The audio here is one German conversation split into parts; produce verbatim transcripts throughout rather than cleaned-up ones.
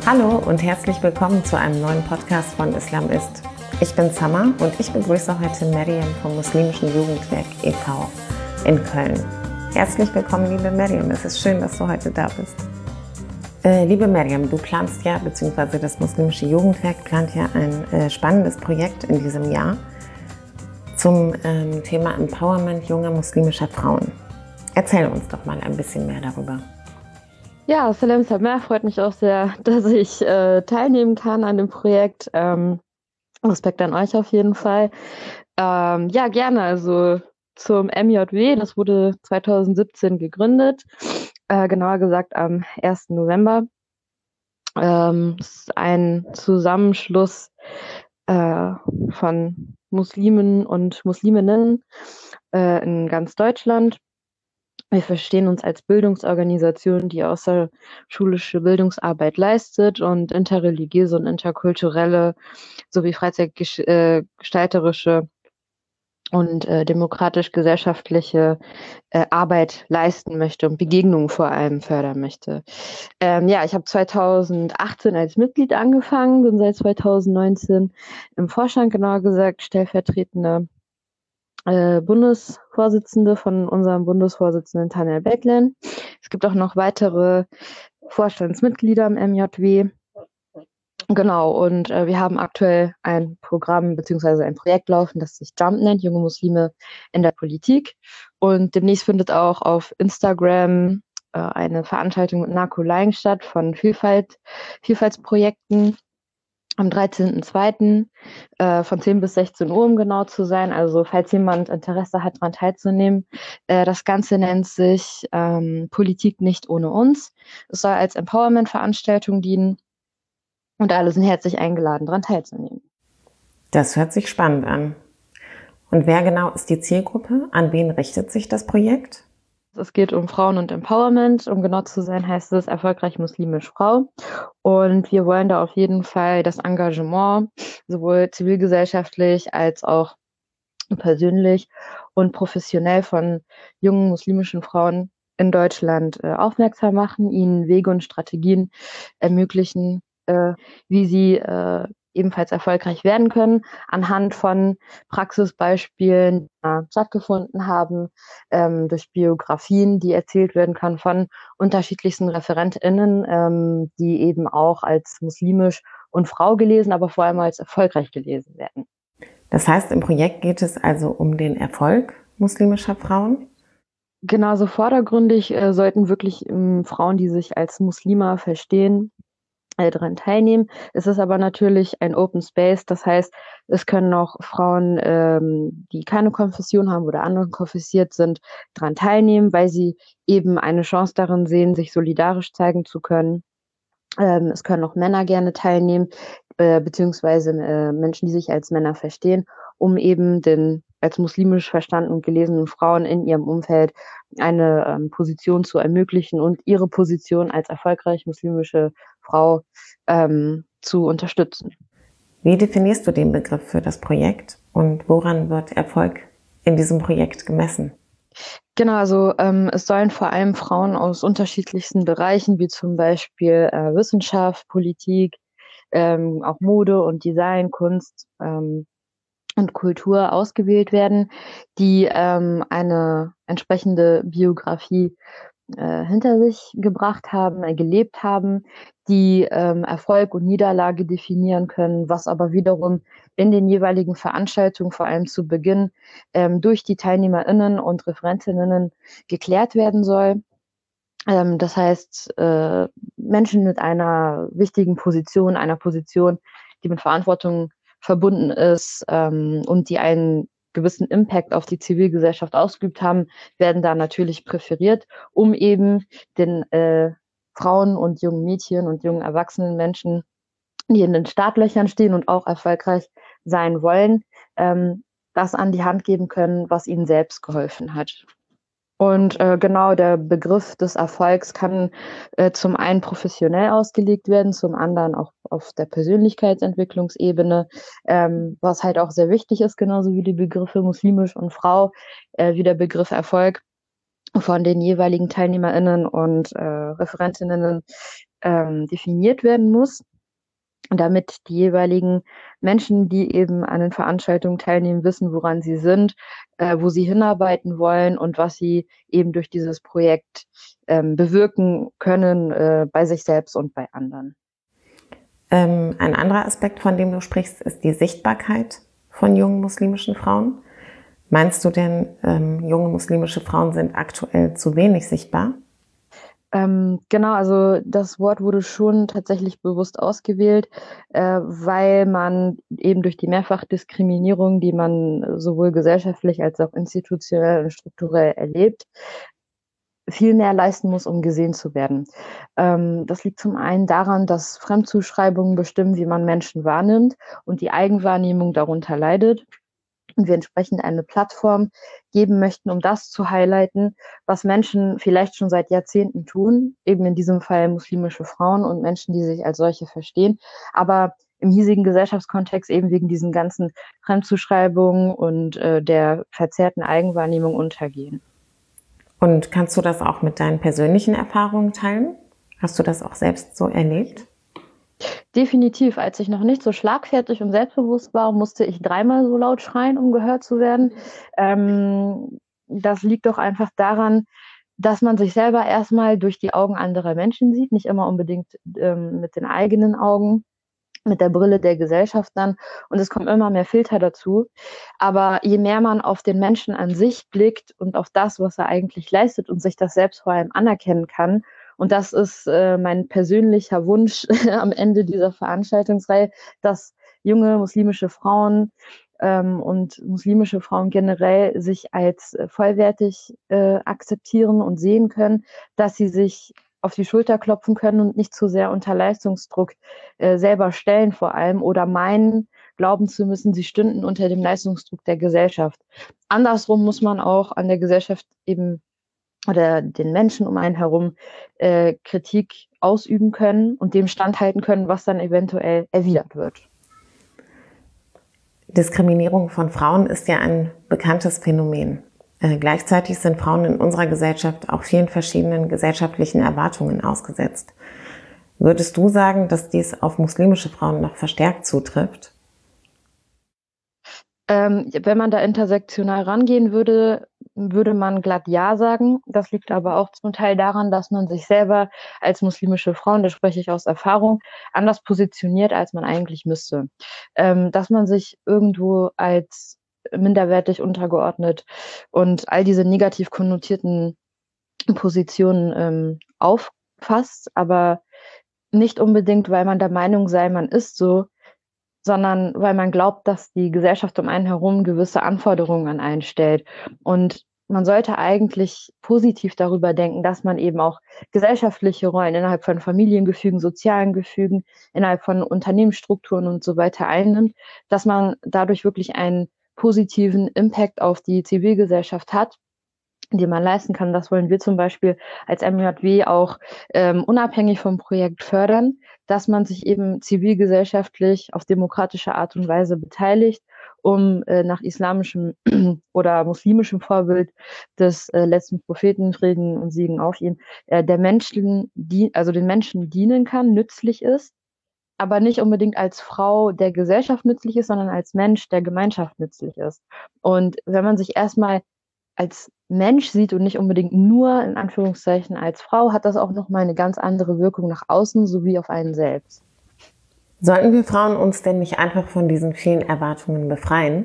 Hallo und herzlich willkommen zu einem neuen Podcast von Islam ist. Ich bin Sama und ich begrüße heute Maryam vom Muslimischen Jugendwerk e V in Köln. Herzlich willkommen, liebe Maryam. Es ist schön, dass du heute da bist. Äh, liebe Maryam, du planst ja, beziehungsweise das Muslimische Jugendwerk plant ja ein äh, spannendes Projekt in diesem Jahr zum ähm, Thema Empowerment junger muslimischer Frauen. Erzähl uns doch mal ein bisschen mehr darüber. Ja, Salem Samer, freut mich auch sehr, dass ich äh, teilnehmen kann an dem Projekt. Ähm, Respekt an euch auf jeden Fall. Ähm, ja, gerne. Also zum M J W, das wurde zwanzig siebzehn gegründet, äh, genauer gesagt am ersten November. Ähm, es ist ein Zusammenschluss äh, von Muslimen und Musliminnen äh, in ganz Deutschland. Wir verstehen uns als Bildungsorganisation, die außerschulische Bildungsarbeit leistet und interreligiöse und interkulturelle sowie freizeitgestalterische und äh, demokratisch-gesellschaftliche äh, Arbeit leisten möchte und Begegnungen vor allem fördern möchte. Ähm, ja, ich habe zwanzig achtzehn als Mitglied angefangen, bin seit zwanzig neunzehn im Vorstand, genauer gesagt stellvertretende äh, Bundesvorsitzende von unserem Bundesvorsitzenden Tanel Becklen. Es gibt auch noch weitere Vorstandsmitglieder im M J W. Genau, und äh, wir haben aktuell ein Programm bzw. ein Projekt laufen, das sich Jump nennt, Junge Muslime in der Politik. Und demnächst findet auch auf Instagram äh, eine Veranstaltung mit Narko Lying statt von Vielfalt, Vielfaltsprojekten am dreizehnten zweiten Äh, von zehn bis sechzehn Uhr, um genau zu sein. Also falls jemand Interesse hat, daran teilzunehmen. Äh, das Ganze nennt sich ähm, Politik nicht ohne uns. Es soll als Empowerment-Veranstaltung dienen und alle sind herzlich eingeladen, daran teilzunehmen. Das hört sich spannend an. Und wer genau ist die Zielgruppe? An wen richtet sich das Projekt? Es geht um Frauen und Empowerment. Um genau zu sein, heißt es erfolgreich muslimisch Frau. Und wir wollen da auf jeden Fall das Engagement sowohl zivilgesellschaftlich als auch persönlich und professionell von jungen muslimischen Frauen in Deutschland äh, aufmerksam machen, ihnen Wege und Strategien ermöglichen, äh, wie sie äh, ebenfalls erfolgreich werden können, anhand von Praxisbeispielen, die äh, stattgefunden haben, ähm, durch Biografien, die erzählt werden kann von unterschiedlichsten ReferentInnen, ähm, die eben auch als muslimisch und Frau gelesen, aber vor allem als erfolgreich gelesen werden. Das heißt, im Projekt geht es also um den Erfolg muslimischer Frauen? Genauso vordergründig äh, sollten wirklich ähm, Frauen, die sich als Muslima verstehen, äh, daran teilnehmen. Es ist aber natürlich ein Open Space, das heißt, es können auch Frauen, ähm, die keine Konfession haben oder anderen konfessiert sind, daran teilnehmen, weil sie eben eine Chance darin sehen, sich solidarisch zeigen zu können. Ähm, es können auch Männer gerne teilnehmen, äh, beziehungsweise äh, Menschen, die sich als Männer verstehen, um eben den als muslimisch verstandenen und gelesenen Frauen in ihrem Umfeld eine ähm, Position zu ermöglichen und ihre Position als erfolgreich muslimische Frau ähm, zu unterstützen. Wie definierst du den Begriff für das Projekt und woran wird Erfolg in diesem Projekt gemessen? Genau, also ähm, es sollen vor allem Frauen aus unterschiedlichsten Bereichen, wie zum Beispiel äh, Wissenschaft, Politik, ähm, auch Mode und Design, Kunst ähm, und Kultur ausgewählt werden, die ähm, eine entsprechende Biografie äh, hinter sich gebracht haben, äh, gelebt haben, die ähm, Erfolg und Niederlage definieren können, was aber wiederum in den jeweiligen Veranstaltungen, vor allem zu Beginn, ähm, durch die TeilnehmerInnen und Referentinnen geklärt werden soll. Ähm, das heißt, äh, Menschen mit einer wichtigen Position, einer Position, die mit Verantwortung verbunden ist ähm, und die einen gewissen Impact auf die Zivilgesellschaft ausgeübt haben, werden da natürlich präferiert, um eben den äh, Frauen und jungen Mädchen und jungen erwachsenen Menschen, die in den Startlöchern stehen und auch erfolgreich sein wollen, ähm, das an die Hand geben können, was ihnen selbst geholfen hat. Und äh, genau der Begriff des Erfolgs kann äh, zum einen professionell ausgelegt werden, zum anderen auch auf der Persönlichkeitsentwicklungsebene, ähm, was halt auch sehr wichtig ist, genauso wie die Begriffe muslimisch und Frau, äh, wie der Begriff Erfolg von den jeweiligen TeilnehmerInnen und äh, Referentinnen ähm, definiert werden muss, damit die jeweiligen Menschen, die eben an den Veranstaltungen teilnehmen, wissen, woran sie sind, äh, wo sie hinarbeiten wollen und was sie eben durch dieses Projekt ähm, bewirken können äh, bei sich selbst und bei anderen. Ähm, ein anderer Aspekt, von dem du sprichst, ist die Sichtbarkeit von jungen muslimischen Frauen. Meinst du denn, ähm, junge muslimische Frauen sind aktuell zu wenig sichtbar? Ähm, genau, also das Wort wurde schon tatsächlich bewusst ausgewählt, äh, weil man eben durch die Mehrfachdiskriminierung, die man sowohl gesellschaftlich als auch institutionell und strukturell erlebt, viel mehr leisten muss, um gesehen zu werden. Ähm, das liegt zum einen daran, dass Fremdzuschreibungen bestimmen, wie man Menschen wahrnimmt und die Eigenwahrnehmung darunter leidet. Und wir entsprechend eine Plattform geben möchten, um das zu highlighten, was Menschen vielleicht schon seit Jahrzehnten tun, eben in diesem Fall muslimische Frauen und Menschen, die sich als solche verstehen, aber im hiesigen Gesellschaftskontext eben wegen diesen ganzen Fremdzuschreibungen und äh, der verzerrten Eigenwahrnehmung untergehen. Und kannst du das auch mit deinen persönlichen Erfahrungen teilen? Hast du das auch selbst so erlebt? Definitiv, als ich noch nicht so schlagfertig und selbstbewusst war, musste ich dreimal so laut schreien, um gehört zu werden. Ähm, das liegt doch einfach daran, dass man sich selber erstmal durch die Augen anderer Menschen sieht, nicht immer unbedingt ähm, mit den eigenen Augen, mit der Brille der Gesellschaft dann. Und es kommen immer mehr Filter dazu. Aber je mehr man auf den Menschen an sich blickt und auf das, was er eigentlich leistet und sich das selbst vor allem anerkennen kann, und das ist äh, mein persönlicher Wunsch am Ende dieser Veranstaltungsreihe, dass junge muslimische Frauen ähm, und muslimische Frauen generell sich als äh, vollwertig äh, akzeptieren und sehen können, dass sie sich auf die Schulter klopfen können und nicht zu sehr unter Leistungsdruck äh, selber stellen vor allem oder meinen, glauben zu müssen, sie stünden unter dem Leistungsdruck der Gesellschaft. Andersrum muss man auch an der Gesellschaft eben oder den Menschen um einen herum äh, Kritik ausüben können und dem standhalten können, was dann eventuell erwidert wird. Diskriminierung von Frauen ist ja ein bekanntes Phänomen. Äh, gleichzeitig sind Frauen in unserer Gesellschaft auch vielen verschiedenen gesellschaftlichen Erwartungen ausgesetzt. Würdest du sagen, dass dies auf muslimische Frauen noch verstärkt zutrifft? Ähm, wenn man da intersektional rangehen würde, würde man glatt ja sagen. Das liegt aber auch zum Teil daran, dass man sich selber als muslimische Frau, und da spreche ich aus Erfahrung, anders positioniert, als man eigentlich müsste. Ähm, dass man sich irgendwo als minderwertig untergeordnet und all diese negativ konnotierten Positionen ähm, auffasst, aber nicht unbedingt, weil man der Meinung sei, man ist so, sondern weil man glaubt, dass die Gesellschaft um einen herum gewisse Anforderungen an einen stellt. Und man sollte eigentlich positiv darüber denken, dass man eben auch gesellschaftliche Rollen innerhalb von Familiengefügen, sozialen Gefügen, innerhalb von Unternehmensstrukturen und so weiter einnimmt, dass man dadurch wirklich einen positiven Impact auf die Zivilgesellschaft hat, die man leisten kann. Das wollen wir zum Beispiel als M J W auch ähm, unabhängig vom Projekt fördern, dass man sich eben zivilgesellschaftlich auf demokratische Art und Weise beteiligt, um äh, nach islamischem oder muslimischem Vorbild des äh, letzten Propheten, Frieden und Siegen auf ihn, äh, der Menschen, die, also den Menschen dienen kann, nützlich ist, aber nicht unbedingt als Frau der Gesellschaft nützlich ist, sondern als Mensch der Gemeinschaft nützlich ist. Und wenn man sich erstmal als Mensch sieht und nicht unbedingt nur in Anführungszeichen als Frau, hat das auch nochmal eine ganz andere Wirkung nach außen sowie auf einen selbst. Sollten wir Frauen uns denn nicht einfach von diesen vielen Erwartungen befreien?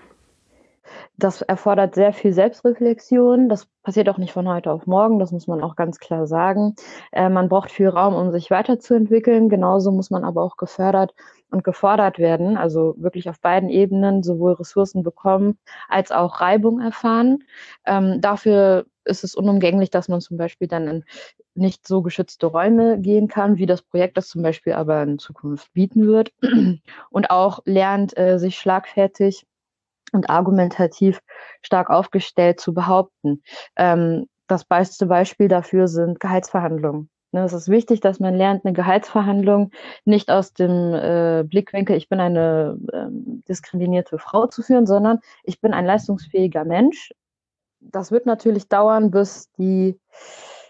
Das erfordert sehr viel Selbstreflexion. Das passiert auch nicht von heute auf morgen, das muss man auch ganz klar sagen. Äh, man braucht viel Raum, um sich weiterzuentwickeln. Genauso muss man aber auch gefördert und gefordert werden, also wirklich auf beiden Ebenen sowohl Ressourcen bekommen als auch Reibung erfahren. Ähm, dafür ist es unumgänglich, dass man zum Beispiel dann in nicht so geschützte Räume gehen kann, wie das Projekt das zum Beispiel aber in Zukunft bieten wird. Und auch lernt, äh, sich schlagfertig und argumentativ stark aufgestellt zu behaupten. Ähm, das beste Beispiel dafür sind Gehaltsverhandlungen. Ne, es ist wichtig, dass man lernt, eine Gehaltsverhandlung nicht aus dem äh, Blickwinkel, ich bin eine ähm, diskriminierte Frau zu führen, sondern ich bin ein leistungsfähiger Mensch. Das wird natürlich dauern, bis die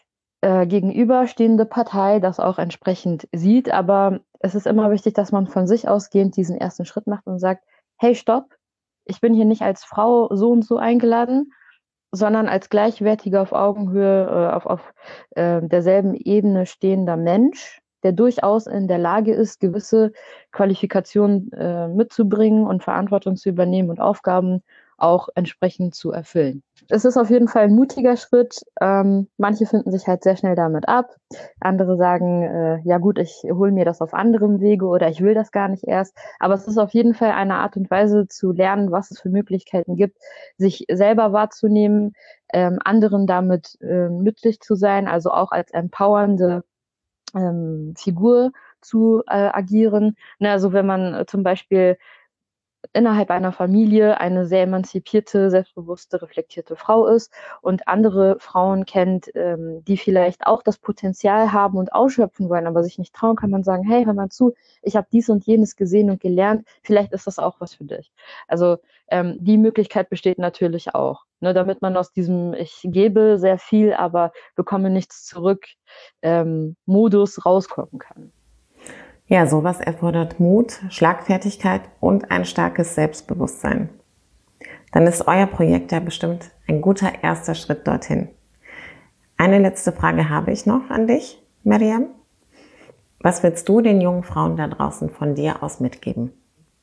äh, gegenüberstehende Partei das auch entsprechend sieht. Aber es ist immer wichtig, dass man von sich ausgehend diesen ersten Schritt macht und sagt, hey, stopp, ich bin hier nicht als Frau so und so eingeladen, sondern als gleichwertiger auf Augenhöhe, äh, auf, auf äh, derselben Ebene stehender Mensch, der durchaus in der Lage ist, gewisse Qualifikationen äh, mitzubringen und Verantwortung zu übernehmen und Aufgaben auch entsprechend zu erfüllen. Es ist auf jeden Fall ein mutiger Schritt. Ähm, manche finden sich halt sehr schnell damit ab. Andere sagen, äh, ja gut, ich hole mir das auf anderem Wege oder ich will das gar nicht erst. Aber es ist auf jeden Fall eine Art und Weise zu lernen, was es für Möglichkeiten gibt, sich selber wahrzunehmen, ähm, anderen damit äh, nützlich zu sein, also auch als empowernde ähm, Figur zu äh, agieren. Ne, also wenn man äh, zum Beispiel innerhalb einer Familie eine sehr emanzipierte, selbstbewusste, reflektierte Frau ist und andere Frauen kennt, ähm, die vielleicht auch das Potenzial haben und ausschöpfen wollen, aber sich nicht trauen, kann man sagen, hey, hör mal zu, ich habe dies und jenes gesehen und gelernt, vielleicht ist das auch was für dich. Also ähm, die Möglichkeit besteht natürlich auch, ne, damit man aus diesem ich gebe sehr viel, aber bekomme nichts zurück ähm, Modus rauskommen kann. Ja, sowas erfordert Mut, Schlagfertigkeit und ein starkes Selbstbewusstsein. Dann ist euer Projekt ja bestimmt ein guter erster Schritt dorthin. Eine letzte Frage habe ich noch an dich, Maryam. Was willst du den jungen Frauen da draußen von dir aus mitgeben?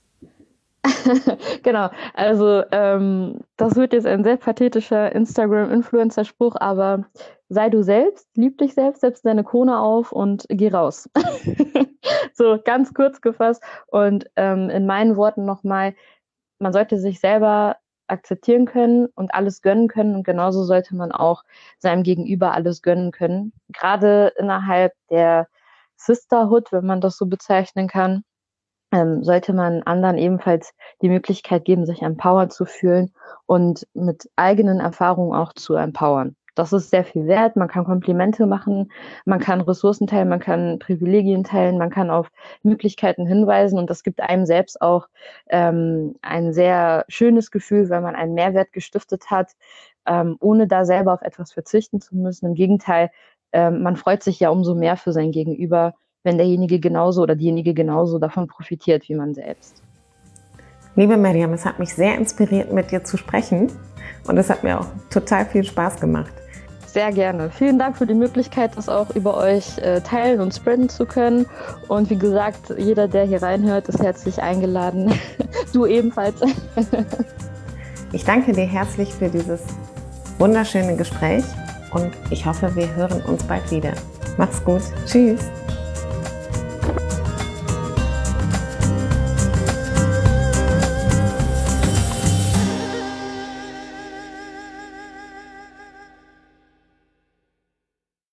Genau, also ähm, das wird jetzt ein sehr pathetischer Instagram-Influencer-Spruch, aber sei du selbst, lieb dich selbst, setz deine Krone auf und geh raus. So ganz kurz gefasst und ähm, in meinen Worten nochmal, man sollte sich selber akzeptieren können und alles gönnen können und genauso sollte man auch seinem Gegenüber alles gönnen können. Gerade innerhalb der Sisterhood, wenn man das so bezeichnen kann, ähm, sollte man anderen ebenfalls die Möglichkeit geben, sich empowered zu fühlen und mit eigenen Erfahrungen auch zu empowern. Das ist sehr viel wert. Man kann Komplimente machen, man kann Ressourcen teilen, man kann Privilegien teilen, man kann auf Möglichkeiten hinweisen und das gibt einem selbst auch ähm, ein sehr schönes Gefühl, wenn man einen Mehrwert gestiftet hat, ähm, ohne da selber auf etwas verzichten zu müssen. Im Gegenteil, ähm, man freut sich ja umso mehr für sein Gegenüber, wenn derjenige genauso oder diejenige genauso davon profitiert wie man selbst. Liebe Maryam, es hat mich sehr inspiriert, mit dir zu sprechen und es hat mir auch total viel Spaß gemacht. Sehr gerne. Vielen Dank für die Möglichkeit, das auch über euch äh, teilen und spreaden zu können. Und wie gesagt, jeder, der hier reinhört, ist herzlich eingeladen. Du ebenfalls. Ich danke dir herzlich für dieses wunderschöne Gespräch und ich hoffe, wir hören uns bald wieder. Mach's gut. Tschüss.